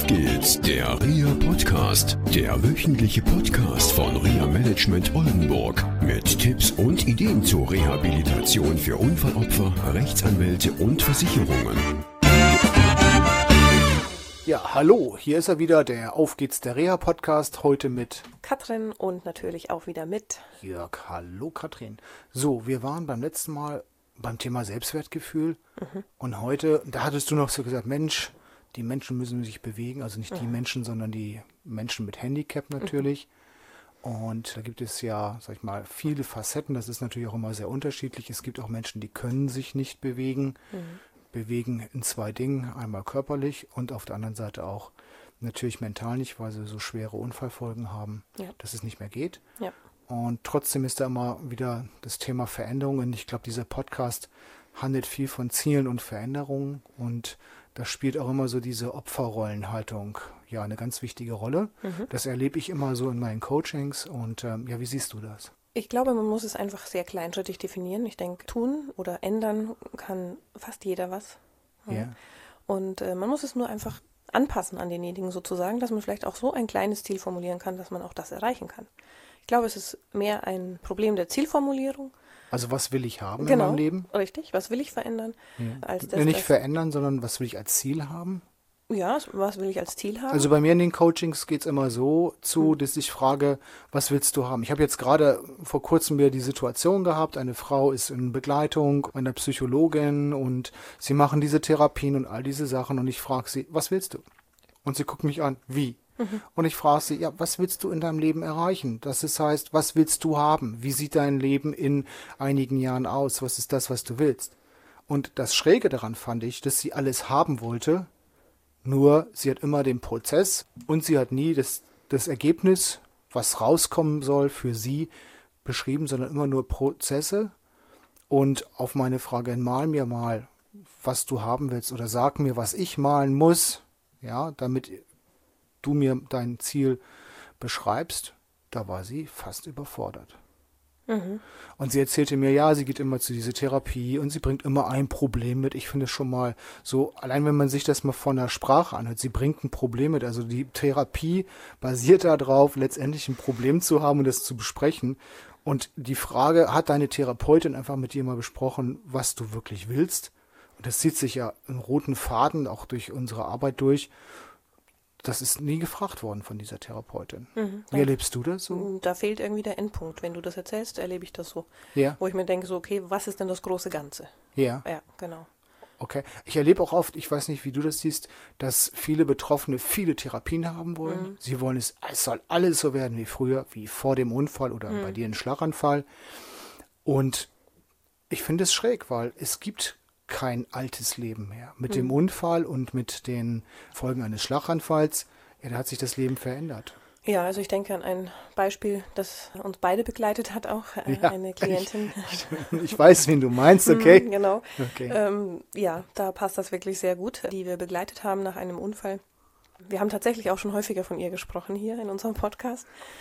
geht's, der RIA Podcast, der wöchentliche Podcast von RIA Management Oldenburg mit Tipps und Ideen zur Rehabilitation für Unfallopfer, Rechtsanwälte und Versicherungen. Ja, hallo, hier ist er wieder, der Auf geht's, der RIA Podcast, heute mit Katrin und natürlich auch wieder mit Jörg. Hallo Katrin. So, wir waren beim letzten Mal beim Thema Selbstwertgefühl und heute, da hattest du noch so gesagt, Mensch, die Menschen müssen sich bewegen, also nicht die Menschen, sondern die Menschen mit Handicap natürlich. Und da gibt es ja, sag ich mal, viele Facetten, das ist natürlich auch immer sehr unterschiedlich. Es gibt auch Menschen, die können sich nicht bewegen. Bewegen in zwei Dingen, einmal körperlich und auf der anderen Seite auch natürlich mental nicht, weil sie so schwere Unfallfolgen haben, dass es nicht mehr geht. Ja. Und trotzdem ist da immer wieder das Thema Veränderung. Und ich glaube, dieser Podcast handelt viel von Zielen und Veränderungen. Und da spielt auch immer so diese Opferrollenhaltung ja eine ganz wichtige Rolle. Das erlebe ich immer so in meinen Coachings. Und ja, wie siehst du das? Ich glaube, man muss es einfach sehr kleinschrittig definieren. Ich denke, tun oder ändern kann fast jeder was. Ja. Und man muss es nur einfach anpassen an denjenigen sozusagen, dass man vielleicht auch so ein kleines Ziel formulieren kann, dass man auch das erreichen kann. Ich glaube, es ist mehr ein Problem der Zielformulierung. Also was will ich haben in Genau, meinem Leben? richtig. Was will ich verändern? Als das, Nicht verändern, sondern was will ich als Ziel haben? Ja, was will ich als Ziel haben? Also bei mir in den Coachings geht es immer so zu, dass ich frage, was willst du haben? Ich habe jetzt gerade vor kurzem wieder die Situation gehabt, eine Frau ist in Begleitung einer Psychologin und sie machen diese Therapien und all diese Sachen und ich frage sie, was willst du? Und sie guckt mich an, wie? Und ich frage sie, ja, was willst du in deinem Leben erreichen? Das heißt, was willst du haben? Wie sieht dein Leben in einigen Jahren aus? Was ist das, was du willst? Und das Schräge daran fand ich, dass sie alles haben wollte, nur sie hat immer den Prozess und sie hat nie das Ergebnis, was rauskommen soll für sie, beschrieben, sondern immer nur Prozesse. Und auf meine Frage, mal mir mal, was du haben willst oder sag mir, was ich malen muss, ja, damit du mir dein Ziel beschreibst, da war sie fast überfordert. Und sie erzählte mir, ja, sie geht immer zu dieser Therapie und sie bringt immer ein Problem mit. Ich finde es schon mal so, allein wenn man sich das mal von der Sprache anhört, sie bringt ein Problem mit. Also die Therapie basiert darauf, letztendlich ein Problem zu haben und das zu besprechen. Und die Frage, hat deine Therapeutin einfach mit dir mal besprochen, was du wirklich willst? Und das zieht sich ja einen roten Faden auch durch unsere Arbeit durch. Das ist nie gefragt worden von dieser Therapeutin. Wie erlebst du das so? Da fehlt irgendwie der Endpunkt. Wenn du das erzählst, erlebe ich das so. Ja. Wo ich mir denke, so, okay, was ist denn das große Ganze? Ja. Ja, genau. Okay. Ich erlebe auch oft, ich weiß nicht, wie du das siehst, dass viele Betroffene viele Therapien haben wollen. Sie wollen es soll alles so werden wie früher, wie vor dem Unfall oder bei dir ein Schlaganfall. Und ich finde es schräg, weil es gibt kein altes Leben mehr. Mit dem Unfall und mit den Folgen eines Schlaganfalls, ja, da hat sich das Leben verändert. Ja, also ich denke an ein Beispiel, das uns beide begleitet hat, auch Ja, eine Klientin. Ich weiß, wen du meinst, okay? Genau. Okay. Ja, da passt das wirklich sehr gut, die wir begleitet haben nach einem Unfall. Wir haben tatsächlich auch schon häufiger von ihr gesprochen hier in unserem Podcast,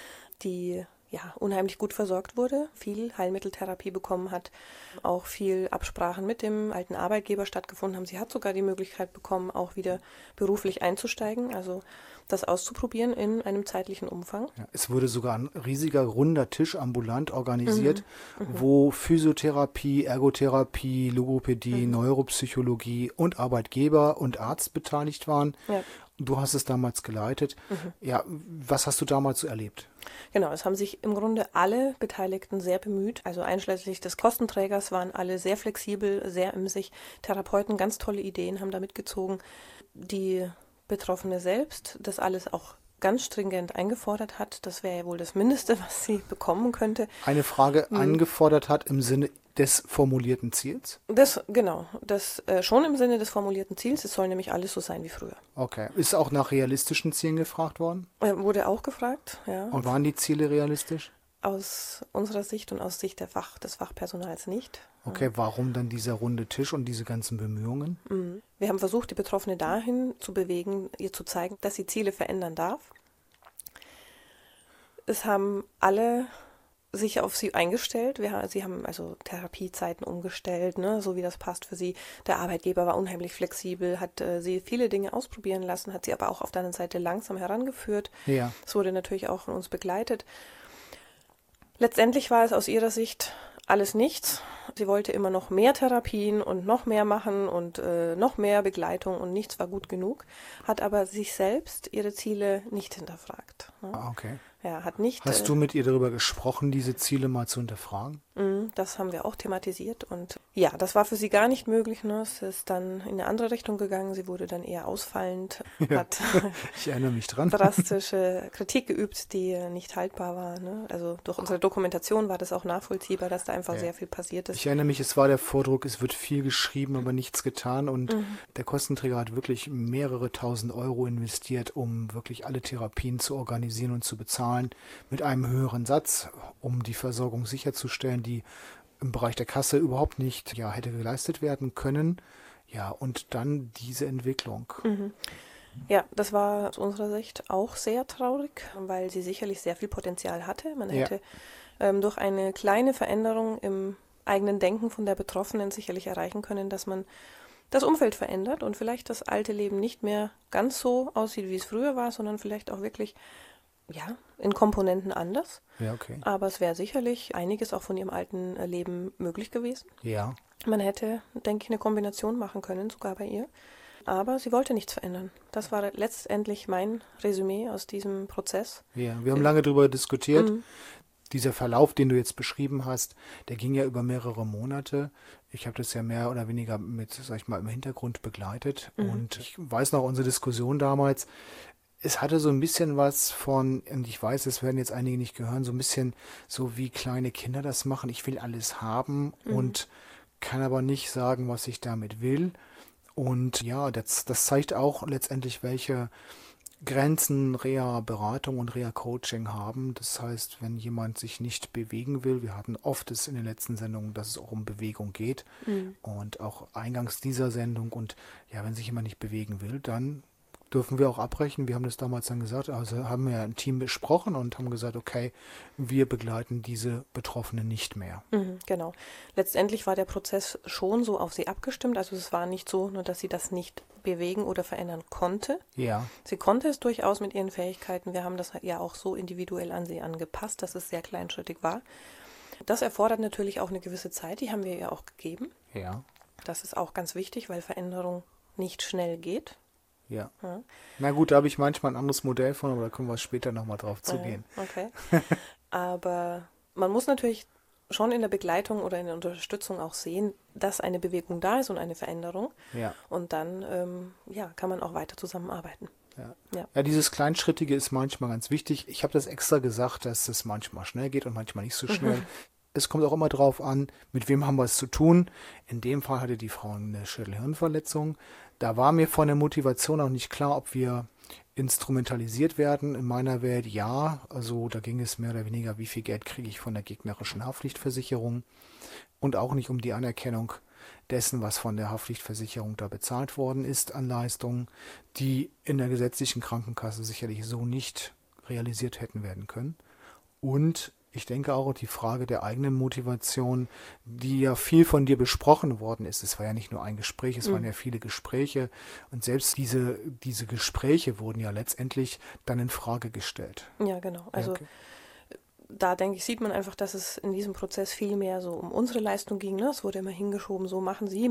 die ja unheimlich gut versorgt wurde, viel Heilmitteltherapie bekommen hat, auch viel Absprachen mit dem alten Arbeitgeber stattgefunden haben. Sie hat sogar die Möglichkeit bekommen, auch wieder beruflich einzusteigen, also das auszuprobieren in einem zeitlichen Umfang. Ja, es wurde sogar ein riesiger runder Tisch ambulant organisiert, wo Physiotherapie, Ergotherapie, Logopädie, Neuropsychologie und Arbeitgeber und Arzt beteiligt waren. Ja. Du hast es damals geleitet. Ja, was hast du damals so erlebt? Genau, es haben sich im Grunde alle Beteiligten sehr bemüht, also einschließlich des Kostenträgers waren alle sehr flexibel, sehr emsig. Therapeuten, ganz tolle Ideen haben da mitgezogen. Die Betroffene selbst, das alles auch ganz stringent eingefordert hat, das wäre ja wohl das Mindeste, was sie bekommen könnte. Eine Frage angefordert hat im Sinne des formulierten Ziels? Das schon im Sinne des formulierten Ziels, es soll nämlich alles so sein wie früher. Okay. Ist auch nach realistischen Zielen gefragt worden? Wurde auch gefragt, ja. Und waren die Ziele realistisch? Aus unserer Sicht und aus Sicht des Fachpersonals nicht. Okay, warum dann dieser runde Tisch und diese ganzen Bemühungen? Wir haben versucht, die Betroffene dahin zu bewegen, ihr zu zeigen, dass sie Ziele verändern darf. Es haben alle sich auf sie eingestellt. Sie haben also Therapiezeiten umgestellt, ne, so wie das passt für sie. Der Arbeitgeber war unheimlich flexibel, hat sie viele Dinge ausprobieren lassen, hat sie aber auch auf der anderen Seite langsam herangeführt. Ja. Es wurde natürlich auch von uns begleitet. Letztendlich war es aus ihrer Sicht alles nichts. Sie wollte immer noch mehr Therapien und noch mehr machen und noch mehr Begleitung und nichts war gut genug, hat aber sich selbst ihre Ziele nicht hinterfragt. Ne? Ah, okay. Ja, hat nicht. Hast du mit ihr darüber gesprochen, diese Ziele mal zu hinterfragen? Das haben wir auch thematisiert und ja, das war für sie gar nicht möglich. Ne? Es ist dann in eine andere Richtung gegangen. Sie wurde dann eher ausfallend, hat Ich erinnere mich dran. drastische Kritik geübt, die nicht haltbar war. Ne? Also durch unsere Dokumentation war das auch nachvollziehbar, dass da einfach sehr viel passiert ist. Ich erinnere mich, es war der Vordruck, es wird viel geschrieben, aber nichts getan und der Kostenträger hat wirklich mehrere tausend Euro investiert, um wirklich alle Therapien zu organisieren und zu bezahlen mit einem höheren Satz, um die Versorgung sicherzustellen, die im Bereich der Kasse überhaupt nicht hätte geleistet werden können. Ja, und dann diese Entwicklung. Ja, das war aus unserer Sicht auch sehr traurig, weil sie sicherlich sehr viel Potenzial hatte. Man hätte durch eine kleine Veränderung im eigenen Denken von der Betroffenen sicherlich erreichen können, dass man das Umfeld verändert und vielleicht das alte Leben nicht mehr ganz so aussieht, wie es früher war, sondern vielleicht auch wirklich in Komponenten anders. Ja, okay. Aber es wäre sicherlich einiges auch von ihrem alten Leben möglich gewesen. Ja. Man hätte, denke ich, eine Kombination machen können, sogar bei ihr. Aber sie wollte nichts verändern. Das war letztendlich mein Resümee aus diesem Prozess. Ja, wir haben lange darüber diskutiert. Dieser Verlauf, den du jetzt beschrieben hast, der ging ja über mehrere Monate. Ich habe das ja mehr oder weniger mit, im Hintergrund begleitet. Und ich weiß noch unsere Diskussion damals. Es hatte so ein bisschen was von, und ich weiß, das werden jetzt einige nicht gehören, so ein bisschen so wie kleine Kinder das machen. Ich will alles haben und kann aber nicht sagen, was ich damit will. Und ja, das zeigt auch letztendlich, welche Grenzen Reha-Beratung und Reha-Coaching haben. Das heißt, wenn jemand sich nicht bewegen will, wir hatten oft es in den letzten Sendungen, dass es auch um Bewegung geht und auch eingangs dieser Sendung. Und ja, wenn sich jemand nicht bewegen will, dann dürfen wir auch abbrechen. Wir haben das damals dann gesagt, also haben wir ein Team besprochen und haben gesagt, okay, wir begleiten diese Betroffenen nicht mehr. Genau. Letztendlich war der Prozess schon so auf sie abgestimmt. Also es war nicht so, nur dass sie das nicht bewegen oder verändern konnte. Ja. Sie konnte es durchaus mit ihren Fähigkeiten. Wir haben das ja auch so individuell an sie angepasst, dass es sehr kleinschrittig war. Das erfordert natürlich auch eine gewisse Zeit. Die haben wir ihr auch gegeben. Ja. Das ist auch ganz wichtig, weil Veränderung nicht schnell geht. Ja. Na gut, da habe ich manchmal ein anderes Modell von, aber da können wir später nochmal drauf zugehen. Okay. Aber man muss natürlich schon in der Begleitung oder in der Unterstützung auch sehen, dass eine Bewegung da ist und eine Veränderung. Ja. Und dann kann man auch weiter zusammenarbeiten. Ja, dieses Kleinschrittige ist manchmal ganz wichtig. Ich habe das extra gesagt, dass es manchmal schnell geht und manchmal nicht so schnell. Es kommt auch immer drauf an, mit wem haben wir es zu tun. In dem Fall hatte die Frau eine Schädelhirnverletzung. Da war mir von der Motivation auch nicht klar, ob wir instrumentalisiert werden. In meiner Welt ja. Also da ging es mehr oder weniger, wie viel Geld kriege ich von der gegnerischen Haftpflichtversicherung. Und auch nicht um die Anerkennung dessen, was von der Haftpflichtversicherung da bezahlt worden ist an Leistungen, die in der gesetzlichen Krankenkasse sicherlich so nicht realisiert hätten werden können. Und ich denke auch die Frage der eigenen Motivation, die ja viel von dir besprochen worden ist. Es war ja nicht nur ein Gespräch, es waren ja viele Gespräche. Und selbst diese Gespräche wurden ja letztendlich dann in Frage gestellt. Ja, genau. Also da denke ich, sieht man einfach, dass es in diesem Prozess viel mehr so um unsere Leistung ging. Ne? Es wurde immer hingeschoben, so machen Sie.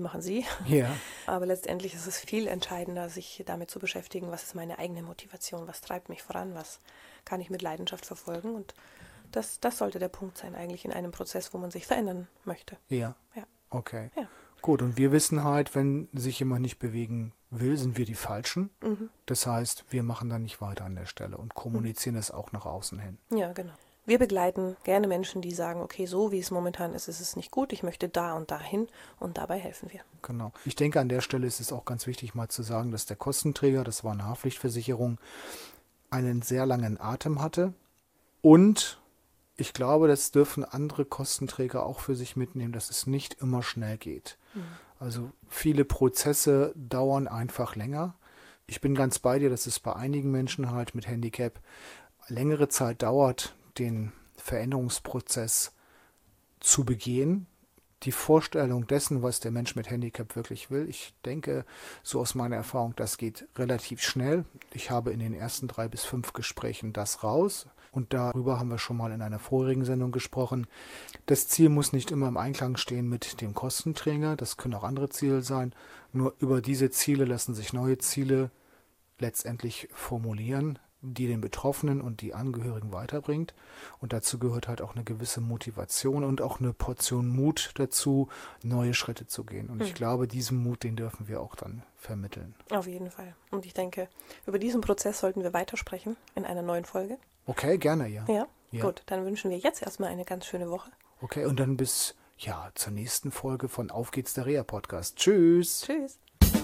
Ja. Aber letztendlich ist es viel entscheidender, sich damit zu beschäftigen, was ist meine eigene Motivation, was treibt mich voran, was kann ich mit Leidenschaft verfolgen. Und das sollte der Punkt sein eigentlich in einem Prozess, wo man sich verändern möchte. Ja. Okay. Ja. Gut, und wir wissen halt, wenn sich jemand nicht bewegen will, sind wir die Falschen. Das heißt, wir machen dann nicht weiter an der Stelle und kommunizieren es auch nach außen hin. Ja, genau. Wir begleiten gerne Menschen, die sagen, okay, so wie es momentan ist, ist es nicht gut, ich möchte da und dahin und dabei helfen wir. Genau. Ich denke, an der Stelle ist es auch ganz wichtig mal zu sagen, dass der Kostenträger, das war eine Haftpflichtversicherung, einen sehr langen Atem hatte und ich glaube, das dürfen andere Kostenträger auch für sich mitnehmen, dass es nicht immer schnell geht. Also viele Prozesse dauern einfach länger. Ich bin ganz bei dir, dass es bei einigen Menschen halt mit Handicap längere Zeit dauert, den Veränderungsprozess zu begehen. Die Vorstellung dessen, was der Mensch mit Handicap wirklich will, ich denke, so aus meiner Erfahrung, das geht relativ schnell. Ich habe in den ersten 3 bis 5 Gesprächen das raus und darüber haben wir schon mal in einer vorigen Sendung gesprochen. Das Ziel muss nicht immer im Einklang stehen mit dem Kostenträger, das können auch andere Ziele sein, nur über diese Ziele lassen sich neue Ziele letztendlich formulieren, die den Betroffenen und die Angehörigen weiterbringt. Und dazu gehört halt auch eine gewisse Motivation und auch eine Portion Mut dazu, neue Schritte zu gehen. Und ich glaube, diesen Mut, den dürfen wir auch dann vermitteln. Auf jeden Fall. Und ich denke, über diesen Prozess sollten wir weitersprechen in einer neuen Folge. Okay, gerne, ja. Ja, gut. Dann wünschen wir jetzt erstmal eine ganz schöne Woche. Okay, und dann bis zur nächsten Folge von Auf geht's, der Reha-Podcast. Tschüss. Tschüss.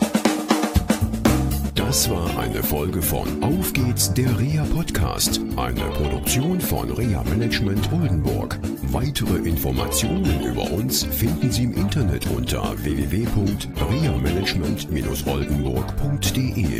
Das war eine Folge von Auf geht's, der Reha-Podcast, eine Produktion von Reha Management Oldenburg. Weitere Informationen über uns finden Sie im Internet unter www.rehamanagement-oldenburg.de.